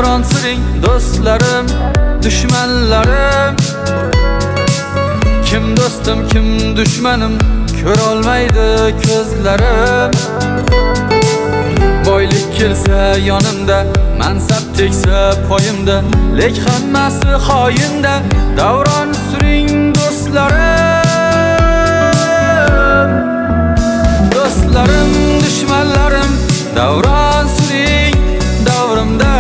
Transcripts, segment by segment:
davron siring do'stlarim, dushmanlarim. Kim do'stim, kim dushmanim ko'rolmaydi ko'zlarim. Boylik kelsa yonimda, mansab tegsa poyimda, lek hammasi xoyinda. Davron suring do'stlarim, do'stlarim, dushmanlarim. Davron suring davrimda.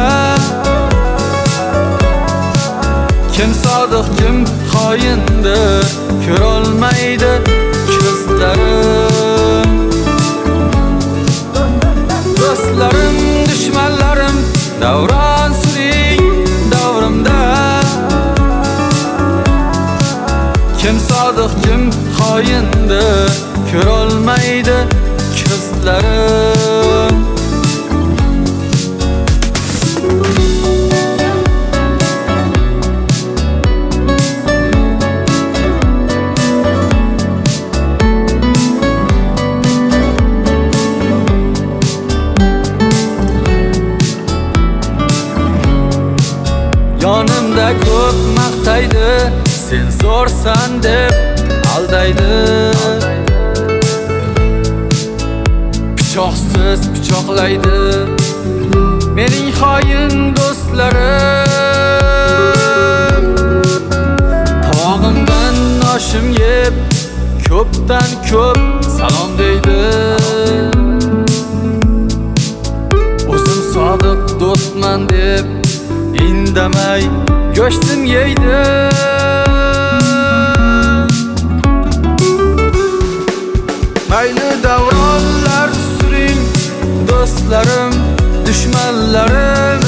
Kim sodiq, kim xoyindir ko'rolmaydi ko'zlarim. Do'stlarim, dushmanlarim, davron suring davrimda. Kim sodiq, kim xoyindir ko'rolmaydi ko'zlarim. Yonimda ko'p maqtaydi, sen zo'rsan deb aldaydi. Pichoqsiz pichoqlaydi mening xoin do'stlarim. Tovog'imdan oshim yeb, ko'pdan ko'p salom deydi. O'zim sodiq do'stman deb indamay go'shtim yeydi. Mayli davronlar suring do'stlarim, dushmanlarim.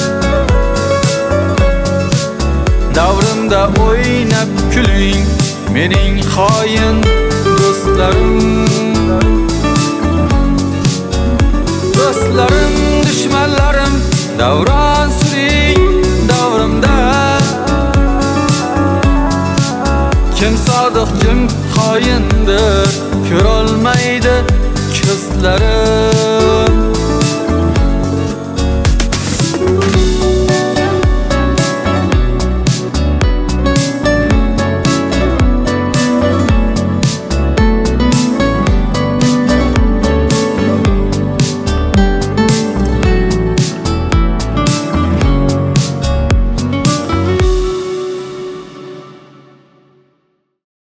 Davrimda o'ynab kuling mening xoin do'stlarim. Do'stlarim, dushmanlarim, davron suring davrimda. Kim sodiq, kim xoyindir ko'rolmaydi ko'zlarim.